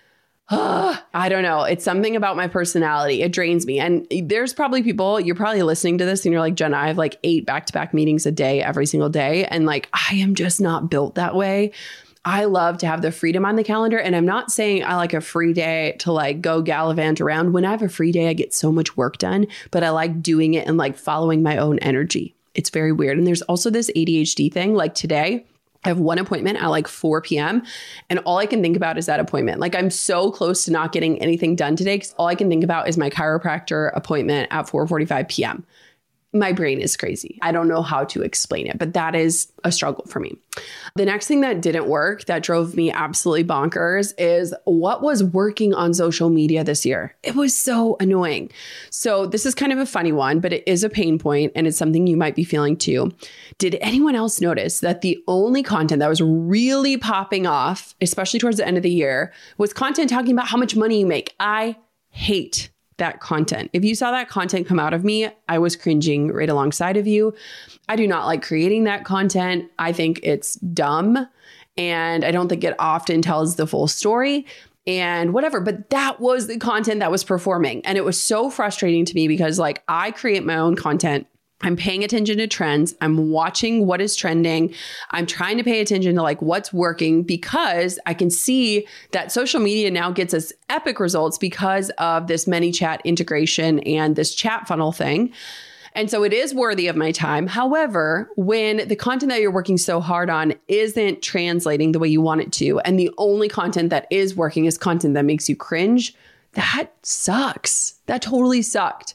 Uh, I don't know. It's something about my personality. It drains me. And there's probably people, you're probably listening to this and you're like, Jenna, I have like eight back-to-back meetings a day, every single day. And like, I am just not built that way. I love to have the freedom on the calendar. And I'm not saying I like a free day to like go gallivant around. When I have a free day, I get so much work done, but I like doing it and like following my own energy. It's very weird. And there's also this A D H D thing. Like today, I have one appointment at like four p.m. and all I can think about is that appointment. Like I'm so close to not getting anything done today because all I can think about is my chiropractor appointment at four forty-five p.m. My brain is crazy. I don't know how to explain it, but that is a struggle for me. The next thing that didn't work that drove me absolutely bonkers is what was working on social media this year. It was so annoying. So this is kind of a funny one, but it is a pain point and it's something you might be feeling too. Did anyone else notice that the only content that was really popping off, especially towards the end of the year, was content talking about how much money you make? I hate that content. If you saw that content come out of me, I was cringing right alongside of you. I do not like creating that content. I think it's dumb and I don't think it often tells the full story and whatever, but that was the content that was performing. And it was so frustrating to me because like I create my own content. I'm paying attention to trends. I'm watching what is trending. I'm trying to pay attention to like what's working because I can see that social media now gets us epic results because of this ManyChat integration and this chat funnel thing. And so it is worthy of my time. However, when the content that you're working so hard on isn't translating the way you want it to, and the only content that is working is content that makes you cringe, that sucks. That totally sucked.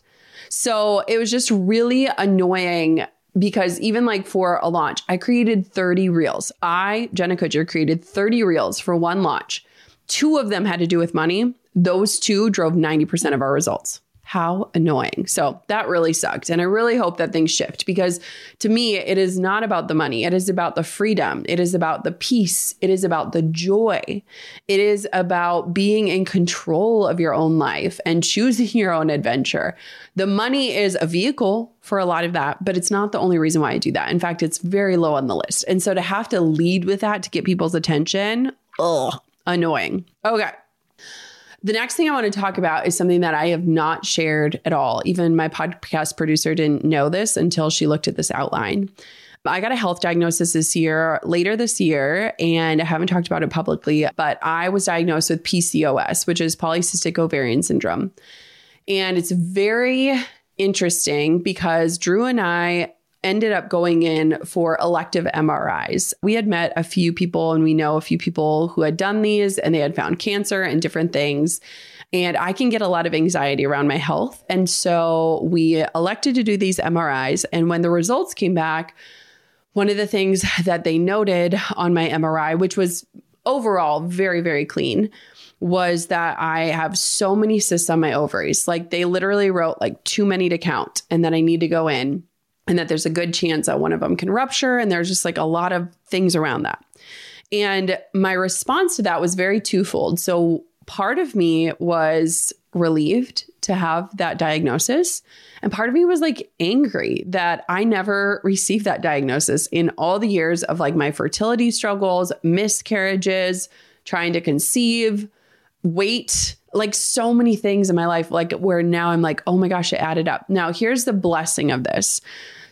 So it was just really annoying because even like for a launch, I created thirty reels. I, Jenna Kutcher, created thirty reels for one launch. Two of them had to do with money. Those two drove ninety percent of our results. How annoying. So that really sucked. And I really hope that things shift because to me, it is not about the money. It is about the freedom. It is about the peace. It is about the joy. It is about being in control of your own life and choosing your own adventure. The money is a vehicle for a lot of that, but it's not the only reason why I do that. In fact, it's very low on the list. And so to have to lead with that to get people's attention, ugh, annoying. Okay. The next thing I want to talk about is something that I have not shared at all. Even my podcast producer didn't know this until she looked at this outline. I got a health diagnosis this year, later this year, and I haven't talked about it publicly, but I was diagnosed with P C O S, which is polycystic ovarian syndrome. And it's very interesting because Drew and I ended up going in for elective M R Is. We had met a few people and we know a few people who had done these and they had found cancer and different things. And I can get a lot of anxiety around my health. And so we elected to do these M R Is. And when the results came back, one of the things that they noted on my M R I, which was overall very, very clean, was that I have so many cysts on my ovaries. Like they literally wrote like too many to count and that I need to go in. And that there's a good chance that one of them can rupture. And there's just like a lot of things around that. And my response to that was very twofold. So part of me was relieved to have that diagnosis. And part of me was like angry that I never received that diagnosis in all the years of like my fertility struggles, miscarriages, trying to conceive, weight, like so many things in my life, like where now I'm like, oh my gosh, it added up. Now, here's the blessing of this.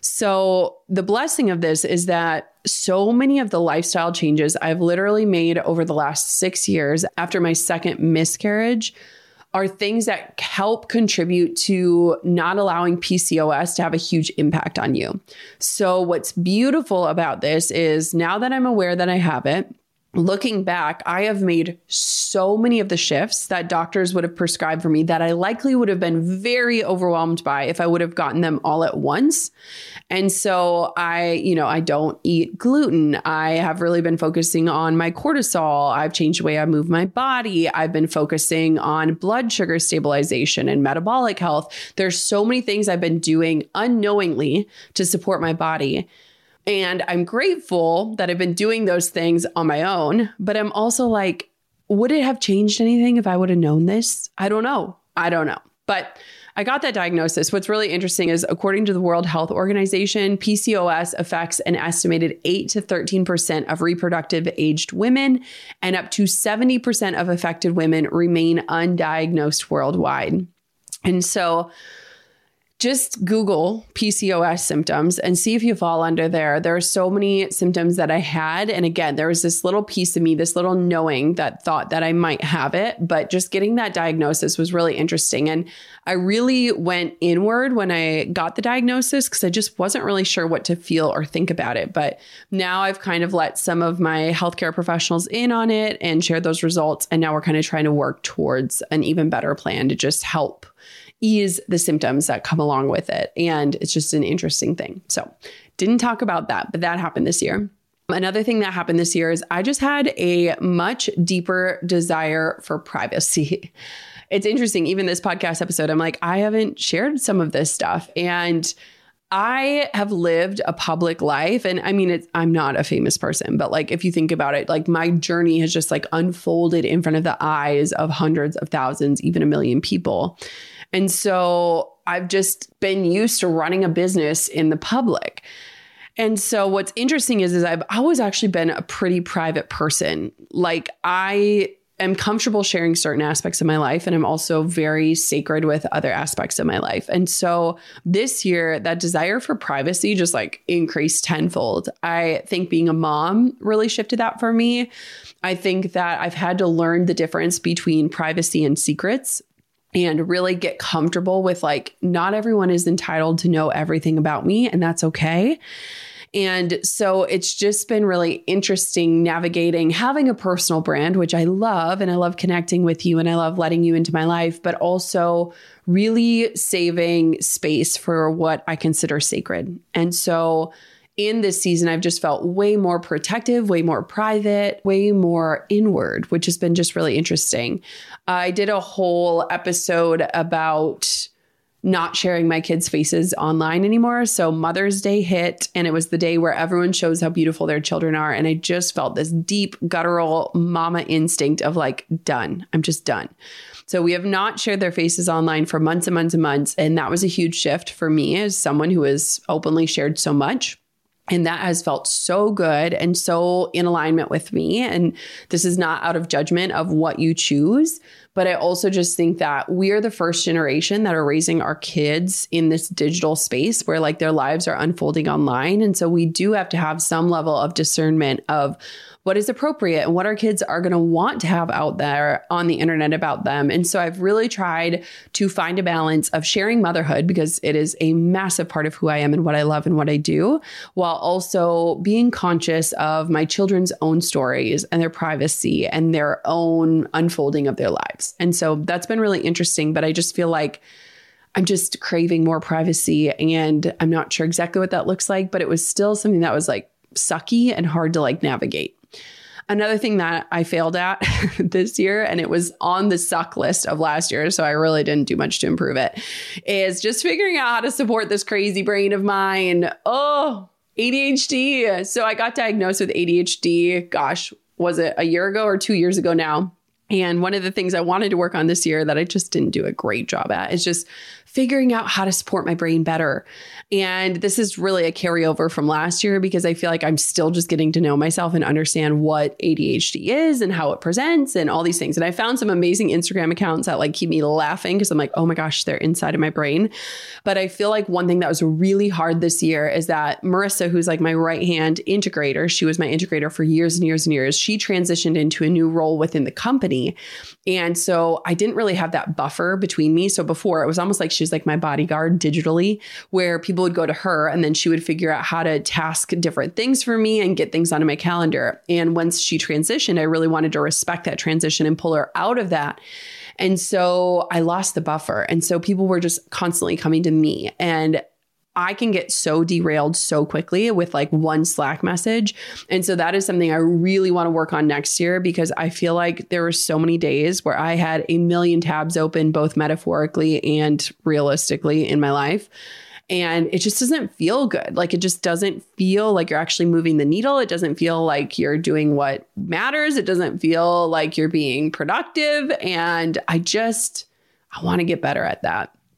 So the blessing of this is that so many of the lifestyle changes I've literally made over the last six years after my second miscarriage are things that help contribute to not allowing P C O S to have a huge impact on you. So what's beautiful about this is now that I'm aware that I have it, looking back, I have made so many of the shifts that doctors would have prescribed for me that I likely would have been very overwhelmed by if I would have gotten them all at once. And so I, you know, I don't eat gluten. I have really been focusing on my cortisol. I've changed the way I move my body. I've been focusing on blood sugar stabilization and metabolic health. There's so many things I've been doing unknowingly to support my body. And I'm grateful that I've been doing those things on my own, but I'm also like, would it have changed anything if I would have known this? I don't know. I don't know. But I got that diagnosis. What's really interesting is according to the World Health Organization, P C O S affects an estimated eight to thirteen percent of reproductive aged women, and up to seventy percent of affected women remain undiagnosed worldwide. And so just Google P C O S symptoms and see if you fall under there. There are so many symptoms that I had. And again, there was this little piece of me, this little knowing that thought that I might have it, but just getting that diagnosis was really interesting. And I really went inward when I got the diagnosis because I just wasn't really sure what to feel or think about it. But now I've kind of let some of my healthcare professionals in on it and shared those results. And now we're kind of trying to work towards an even better plan to just help ease the symptoms that come along with it. And it's just an interesting thing. So didn't talk about that, but that happened this year. Another thing that happened this year is I just had a much deeper desire for privacy. It's interesting, even this podcast episode, I'm like, I haven't shared some of this stuff. And I have lived a public life. And I mean, it's, I'm not a famous person, but like, if you think about it, like my journey has just like unfolded in front of the eyes of hundreds of thousands, even a million people. And so I've just been used to running a business in the public. And so what's interesting is, is I've always actually been a pretty private person. Like I am comfortable sharing certain aspects of my life, and I'm also very sacred with other aspects of my life. And so this year, that desire for privacy just like increased tenfold. I think being a mom really shifted that for me. I think that I've had to learn the difference between privacy and secrets, and really get comfortable with like, not everyone is entitled to know everything about me, and that's okay. And so it's just been really interesting navigating, having a personal brand, which I love, and I love connecting with you and I love letting you into my life, but also really saving space for what I consider sacred. And so in this season, I've just felt way more protective, way more private, way more inward, which has been just really interesting. I did a whole episode about not sharing my kids' faces online anymore. So Mother's Day hit, and it was the day where everyone shows how beautiful their children are. And I just felt this deep guttural mama instinct of like, done. I'm just done. So we have not shared their faces online for months and months and months. And that was a huge shift for me as someone who has openly shared so much. And that has felt so good and so in alignment with me. And this is not out of judgment of what you choose, but I also just think that we are the first generation that are raising our kids in this digital space where like their lives are unfolding online. And so we do have to have some level of discernment of what is appropriate and what our kids are going to want to have out there on the internet about them. And so I've really tried to find a balance of sharing motherhood, because it is a massive part of who I am and what I love and what I do, while also being conscious of my children's own stories and their privacy and their own unfolding of their lives. And so that's been really interesting, but I just feel like I'm just craving more privacy, and I'm not sure exactly what that looks like, but it was still something that was like sucky and hard to like navigate. Another thing that I failed at this year, and it was on the suck list of last year, so I really didn't do much to improve it, is just figuring out how to support this crazy brain of mine. Oh, A D H D. So I got diagnosed with A D H D, gosh, was it a year ago or two years ago now? And one of the things I wanted to work on this year that I just didn't do a great job at is just figuring out how to support my brain better. And this is really a carryover from last year, because I feel like I'm still just getting to know myself and understand what A D H D is and how it presents and all these things. And I found some amazing Instagram accounts that like keep me laughing, because I'm like, oh my gosh, they're inside of my brain. But I feel like one thing that was really hard this year is that Marissa, who's like my right hand integrator, she was my integrator for years and years and years. She transitioned into a new role within the company. And so I didn't really have that buffer between me. So before, it was almost like she was like my bodyguard digitally, where people would go to her and then she would figure out how to task different things for me and get things onto my calendar. And once she transitioned, I really wanted to respect that transition and pull her out of that. And so I lost the buffer. And so people were just constantly coming to me, and I can get so derailed so quickly with like one Slack message. And so that is something I really want to work on next year, because I feel like there were so many days where I had a million tabs open, both metaphorically and realistically in my life. And it just doesn't feel good. Like, it just doesn't feel like you're actually moving the needle. It doesn't feel like you're doing what matters. It doesn't feel like you're being productive. And I just, I want to get better at that.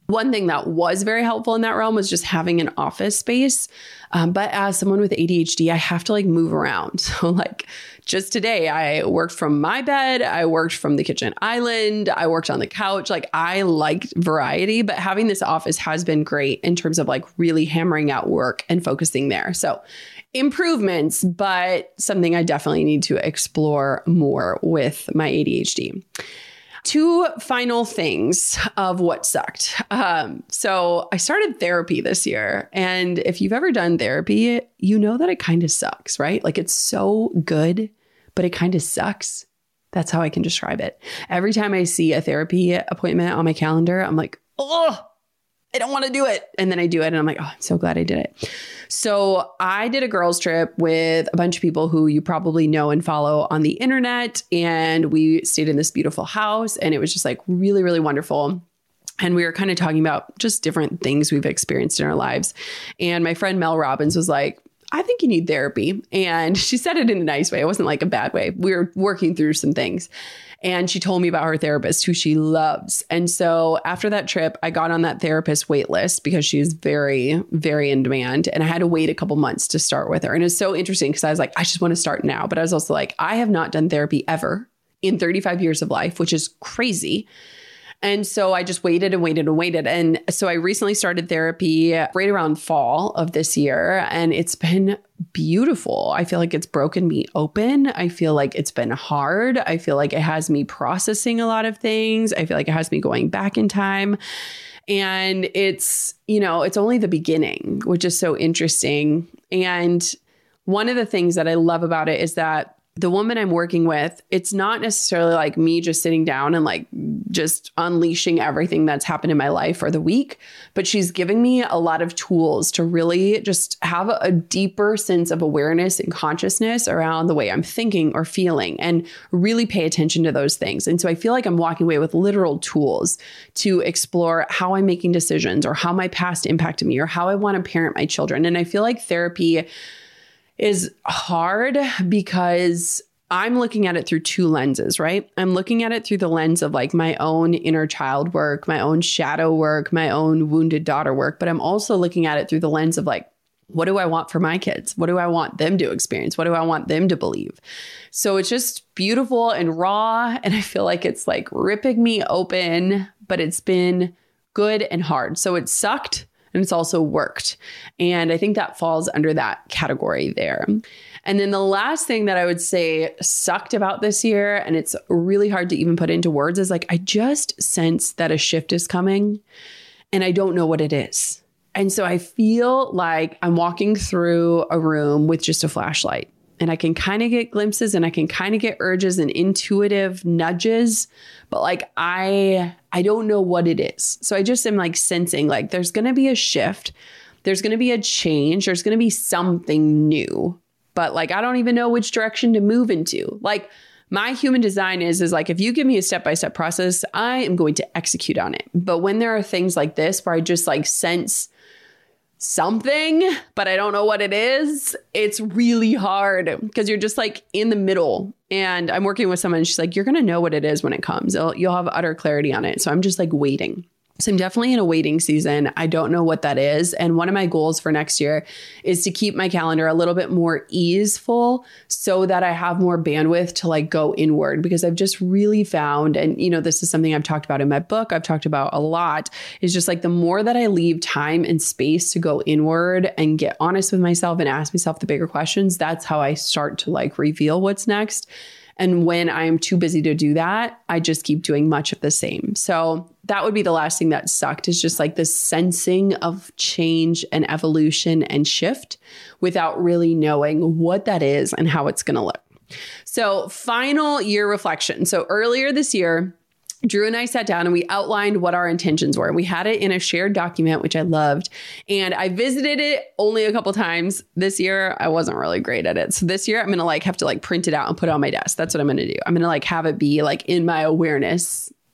One thing that was very helpful in that realm was just having an office space. Um, but as someone with A D H D, I have to like move around. So like just today, I worked from my bed. I worked from the kitchen island. I worked on the couch. Like I liked variety, but having this office has been great in terms of like really hammering out work and focusing there. So improvements, but something I definitely need to explore more with my A D H D. Two final things of what sucked. Um, so I started therapy this year. And if you've ever done therapy, you know that it kind of sucks, right? Like it's so good, but it kind of sucks. That's how I can describe it. Every time I see a therapy appointment on my calendar, I'm like, oh, I don't want to do it. And then I do it and I'm like, oh, I'm so glad I did it. So I did a girls trip with a bunch of people who you probably know and follow on the internet. And we stayed in this beautiful house and it was just like really, really wonderful. And we were kind of talking about just different things we've experienced in our lives. And my friend Mel Robbins was like, I think you need therapy. And she said it in a nice way. It wasn't like a bad way. We were working through some things. And she told me about her therapist who she loves. And so after that trip, I got on that therapist wait list because she's very, very in demand. And I had to wait a couple months to start with her. And it's so interesting because I was like, I just want to start now. But I was also like, I have not done therapy ever in thirty-five years of life, which is crazy. And so I just waited and waited and waited. And so I recently started therapy right around fall of this year. And it's been beautiful. I feel like it's broken me open. I feel like it's been hard. I feel like it has me processing a lot of things. I feel like it has me going back in time. And it's, you know, it's only the beginning, which is so interesting. And one of the things that I love about it is that the woman I'm working with, it's not necessarily like me just sitting down and like just unleashing everything that's happened in my life for the week, but she's giving me a lot of tools to really just have a deeper sense of awareness and consciousness around the way I'm thinking or feeling and really pay attention to those things. And so I feel like I'm walking away with literal tools to explore how I'm making decisions or how my past impacted me or how I want to parent my children. And I feel like therapy is hard because I'm looking at it through two lenses, right? I'm looking at it through the lens of like my own inner child work, my own shadow work, my own wounded daughter work. But I'm also looking at it through the lens of like, what do I want for my kids? What do I want them to experience? What do I want them to believe? So it's just beautiful and raw. And I feel like it's like ripping me open, but it's been good and hard. So it sucked. And it's also worked. And I think that falls under that category there. And then the last thing that I would say sucked about this year, and it's really hard to even put into words, is like, I just sense that a shift is coming and I don't know what it is. And so I feel like I'm walking through a room with just a flashlight. And I can kind of get glimpses and I can kind of get urges and intuitive nudges, but like I I don't know what it is. So I just am like sensing like there's going to be a shift. There's going to be a change. There's going to be something new, but like I don't even know which direction to move into. Like my human design is, is like, if you give me a step-by-step process, I am going to execute on it. But when there are things like this where I just like sense something, but I don't know what it is, it's really hard because you're just like in the middle. And I'm working with someone and she's like, you're going to know what it is when it comes. It'll, you'll have utter clarity on it. So I'm just like waiting. So I'm definitely in a waiting season. I don't know what that is. And one of my goals for next year is to keep my calendar a little bit more easeful so that I have more bandwidth to like go inward, because I've just really found, and you know, this is something I've talked about in my book, I've talked about a lot, is just like the more that I leave time and space to go inward and get honest with myself and ask myself the bigger questions, that's how I start to like reveal what's next. And when I'm too busy to do that, I just keep doing much of the same. So that would be the last thing that sucked, is just like this sensing of change and evolution and shift without really knowing what that is and how it's going to look. So final year reflection. So earlier this year, Drew and I sat down and we outlined what our intentions were. We had it in a shared document, which I loved. And I visited it only a couple times this year. I wasn't really great at it. So this year I'm going to like have to like print it out and put it on my desk. That's what I'm going to do. I'm going to like have it be like in my awareness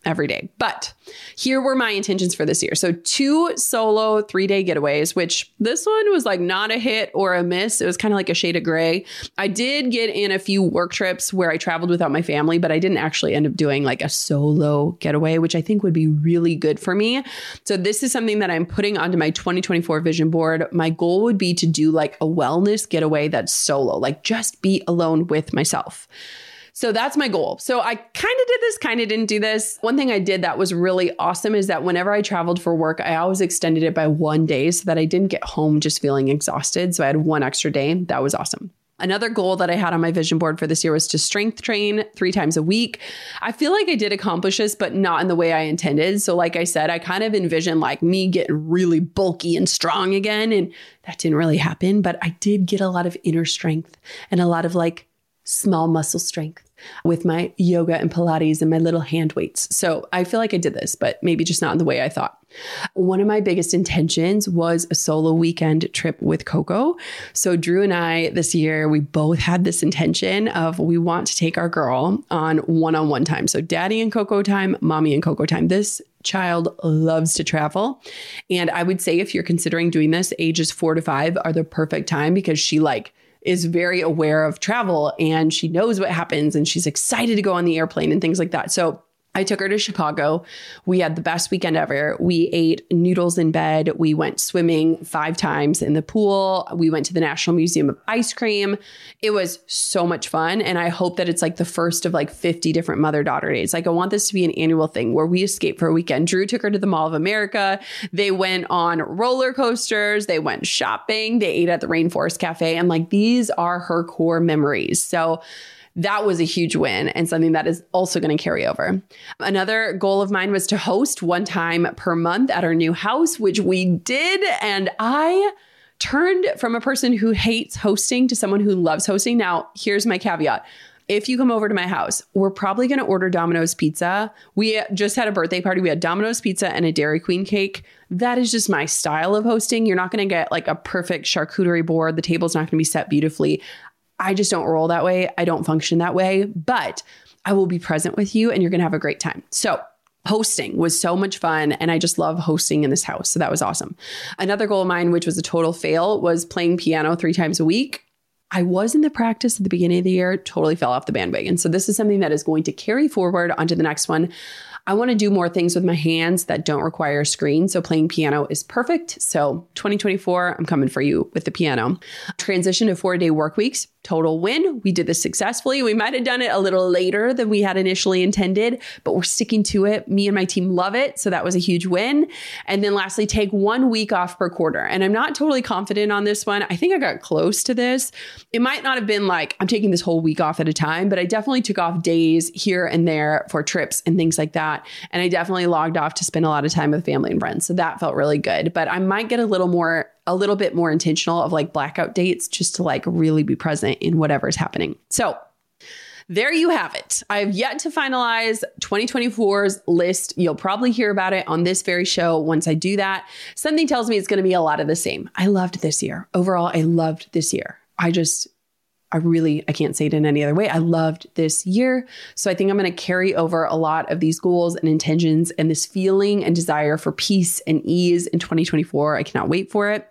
every day. But here were my intentions for this year. So two solo three-day getaways, which this one was like not a hit or a miss. It was kind of like a shade of gray. I did get in a few work trips where I traveled without my family, but I didn't actually end up doing like a solo getaway, which I think would be really good for me. So this is something that I'm putting onto my twenty twenty-four vision board. My goal would be to do like a wellness getaway that's solo, like just be alone with myself. So that's my goal. So I kind of did this, kind of didn't do this. One thing I did that was really awesome is that whenever I traveled for work, I always extended it by one day so that I didn't get home just feeling exhausted. So I had one extra day. That was awesome. Another goal that I had on my vision board for this year was to strength train three times a week. I feel like I did accomplish this, but not in the way I intended. So like I said, I kind of envisioned like me getting really bulky and strong again. And that didn't really happen, but I did get a lot of inner strength and a lot of like small muscle strength with my yoga and Pilates and my little hand weights. So I feel like I did this, but maybe just not in the way I thought. One of my biggest intentions was a solo weekend trip with Coco. So Drew and I this year, we both had this intention of we want to take our girl on one-on-one time. So daddy and Coco time, mommy and Coco time. This child loves to travel. And I would say if you're considering doing this, ages four to five are the perfect time because she like is very aware of travel and she knows what happens and she's excited to go on the airplane and things like that. So I took her to Chicago. We had the best weekend ever. We ate noodles in bed. We went swimming five times in the pool. We went to the National Museum of Ice Cream. It was so much fun. And I hope that it's like the first of like fifty different mother-daughter days. Like I want this to be an annual thing where we escape for a weekend. Drew took her to the Mall of America. They went on roller coasters. They went shopping. They ate at the Rainforest Cafe. And like, these are her core memories. So that was a huge win and something that is also going to carry over. Another goal of mine was to host one time per month at our new house, which we did. And I turned from a person who hates hosting to someone who loves hosting. Now, here's my caveat. If you come over to my house, we're probably going to order Domino's pizza. We just had a birthday party. We had Domino's pizza and a Dairy Queen cake. That is just my style of hosting. You're not going to get like a perfect charcuterie board. The table's not going to be set beautifully. I just don't roll that way. I don't function that way, but I will be present with you and you're going to have a great time. So hosting was so much fun. And I just love hosting in this house. So that was awesome. Another goal of mine, which was a total fail, was playing piano three times a week. I was in the practice at the beginning of the year, totally fell off the bandwagon. So this is something that is going to carry forward onto the next one. I want to do more things with my hands that don't require a screen. So playing piano is perfect. So twenty twenty-four, I'm coming for you with the piano. Transition to four-day work weeks. Total win. We did this successfully. We might have done it a little later than we had initially intended, but we're sticking to it. Me and my team love it. So that was a huge win. And then lastly, take one week off per quarter. And I'm not totally confident on this one. I think I got close to this. It might not have been like I'm taking this whole week off at a time, but I definitely took off days here and there for trips and things like that. And I definitely logged off to spend a lot of time with family and friends. So that felt really good. But I might get a little more a little bit more intentional of like blackout dates just to like really be present in whatever is happening. So there you have it. I've yet to finalize twenty twenty-four's list. You'll probably hear about it on this very show. Once I do that, something tells me it's going to be a lot of the same. I loved this year. Overall, I loved this year. I just, I really, I can't say it in any other way. I loved this year. So I think I'm going to carry over a lot of these goals and intentions and this feeling and desire for peace and ease in twenty twenty-four. I cannot wait for it.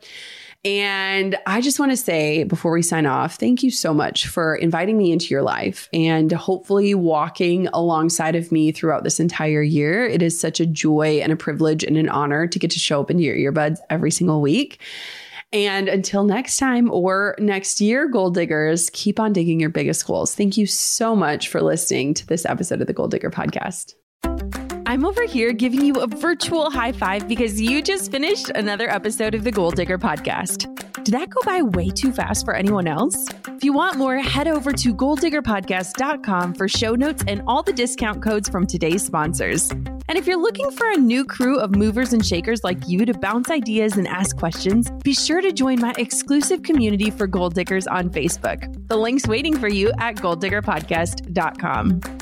And I just want to say before we sign off, thank you so much for inviting me into your life and hopefully walking alongside of me throughout this entire year. It is such a joy and a privilege and an honor to get to show up into your earbuds every single week. And until next time or next year, Goal Diggers, keep on digging your biggest goals. Thank you so much for listening to this episode of the Goal Digger Podcast. I'm over here giving you a virtual high five because you just finished another episode of the Goal Digger Podcast. Did that go by way too fast for anyone else? If you want more, head over to goal digger podcast dot com for show notes and all the discount codes from today's sponsors. And if you're looking for a new crew of movers and shakers like you to bounce ideas and ask questions, be sure to join my exclusive community for Goal Diggers on Facebook. The link's waiting for you at goal digger podcast dot com.